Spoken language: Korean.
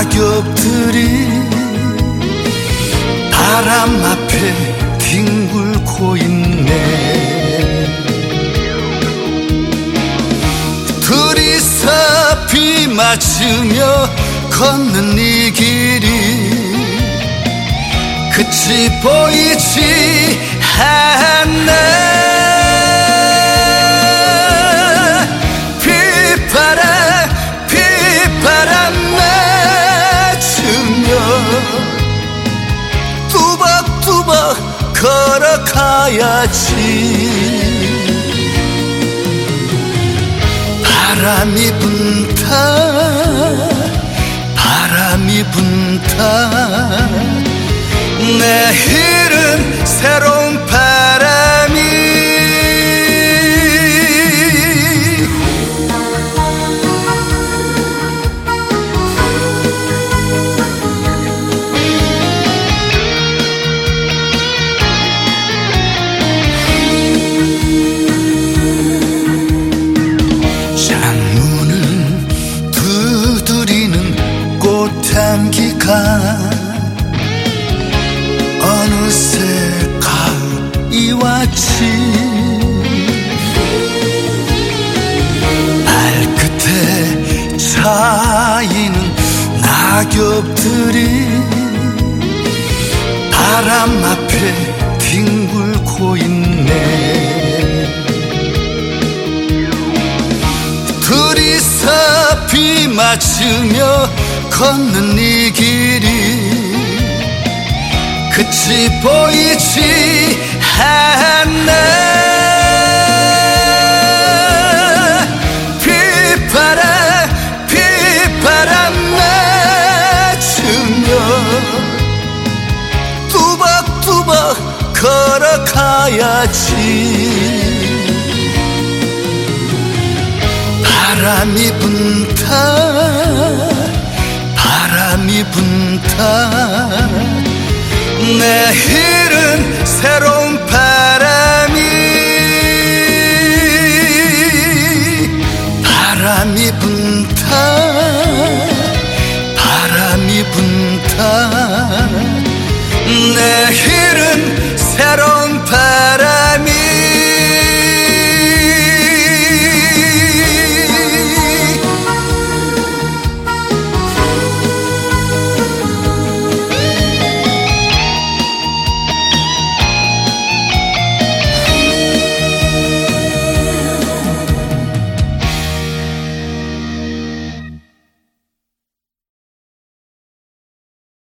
낙엽들이 바람 앞에 뒹굴고 있네. 둘이서 비 맞으며 걷는 이 길이 끝이 보이지 않네. 빗바람 맞으며 뚜벅뚜벅 걸어가야지. 바람이 분다 내일은 새로운 바람이. 창문을 두드리는 꽃향기가 어느새 가을이 왔지. 발끝에 차이는 낙엽들이 바람 앞에 뒹굴고 있네. 둘이서 비 맞으며 걷는 이 길이 끝이 보이지 않네. 빗바람 맞으며 뚜벅뚜벅 걸어가야지. 바람이 분다 내일은 새로운 바람.